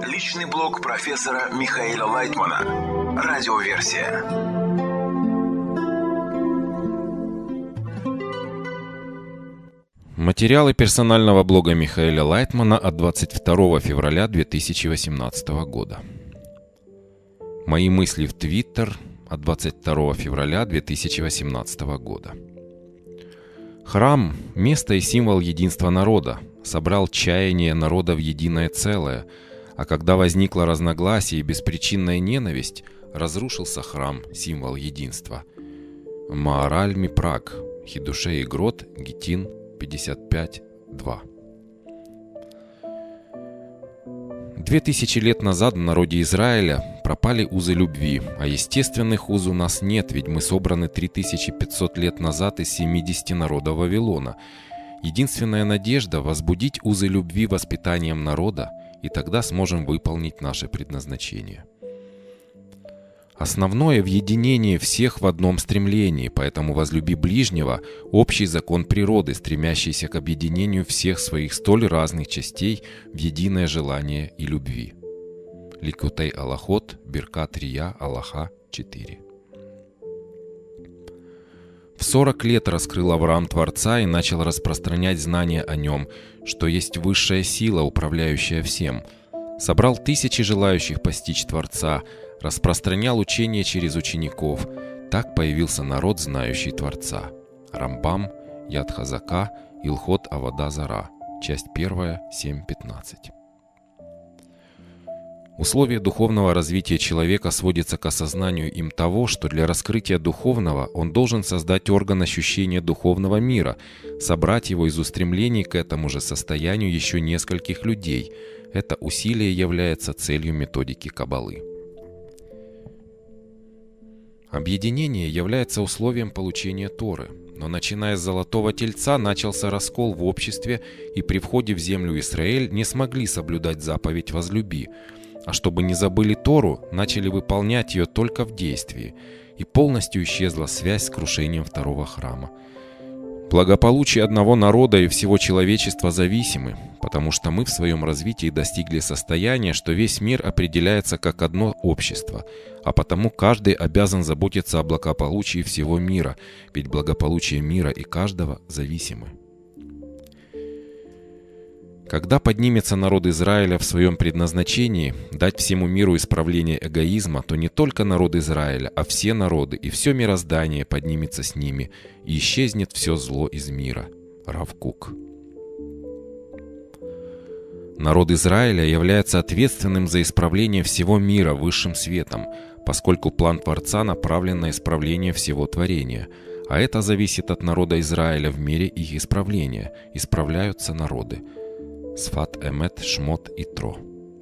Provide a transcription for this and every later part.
Личный блог профессора Михаэля Лайтмана. Радиоверсия. Материалы персонального блога Михаэля Лайтмана от 22 февраля 2018 года. Мои мысли в Твиттер от 22 февраля 2018 года. Храм – место и символ единства народа, собрал чаяние народа в единое целое, а когда возникло разногласие и беспричинная ненависть, разрушился храм, символ единства. Маараль Мипраг, Хидушей Игрот, Гитин, 55.2. 2000 лет назад в народе Израиля пропали узы любви, а естественных уз у нас нет, ведь мы собраны 3500 лет назад из 70 народов Вавилона. Единственная надежда – возбудить узы любви воспитанием народа, и тогда сможем выполнить наше предназначение. Основное в единении всех в одном стремлении, поэтому возлюби ближнего – общий закон природы, стремящийся к объединению всех своих столь разных частей в единое желание и любви. Ликутей Аллахот, Биркат Рия, Аллаха 4. В 40 лет раскрыл Авраам Творца и начал распространять знания о нем, что есть высшая сила, управляющая всем. Собрал тысячи желающих постичь Творца, распространял учение через учеников. Так появился народ, знающий Творца. Рамбам, Яд Хазака, Илхот Авода Зара. Часть 1, 7.15. Условие духовного развития человека сводится к осознанию им того, что для раскрытия духовного он должен создать орган ощущения духовного мира, собрать его из устремлений к этому же состоянию еще нескольких людей. Это усилие является целью методики Каббалы. Объединение является условием получения Торы, но начиная с Золотого Тельца начался раскол в обществе, и при входе в землю Израиль не смогли соблюдать заповедь «возлюби», а чтобы не забыли Тору, начали выполнять ее только в действии, и полностью исчезла связь с крушением второго храма. Благополучие одного народа и всего человечества зависимы, потому что мы в своем развитии достигли состояния, что весь мир определяется как одно общество, а потому каждый обязан заботиться о благополучии всего мира, ведь благополучие мира и каждого зависимы. Когда поднимется народ Израиля в своем предназначении дать всему миру исправление эгоизма, то не только народ Израиля, а все народы и все мироздание поднимется с ними, и исчезнет все зло из мира. Рав Кук. Народ Израиля является ответственным за исправление всего мира высшим светом, поскольку план Творца направлен на исправление всего творения, а это зависит от народа Израиля в мере их исправления. Исправляются народы. Сфат Эмет, Шмот и Тро.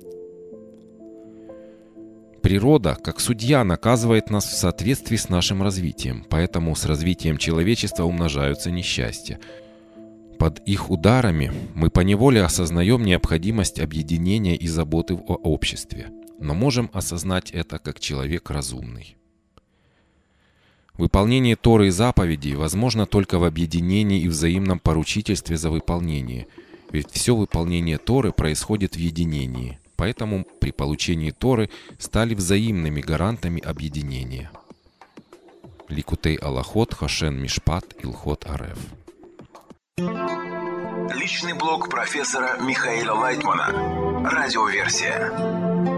Природа, как судья, наказывает нас в соответствии с нашим развитием, поэтому с развитием человечества умножаются несчастья. Под их ударами мы поневоле осознаем необходимость объединения и заботы о обществе, но можем осознать это как человек разумный. Выполнение Торы и заповедей возможно только в объединении и взаимном поручительстве за выполнение, ведь все выполнение Торы происходит в единении, поэтому при получении Торы стали взаимными гарантами объединения. Ликутей Аллахот, Хошен Мишпат, Илхот Ареф. Личный блог профессора Михаэля Лайтмана. Радиоверсия.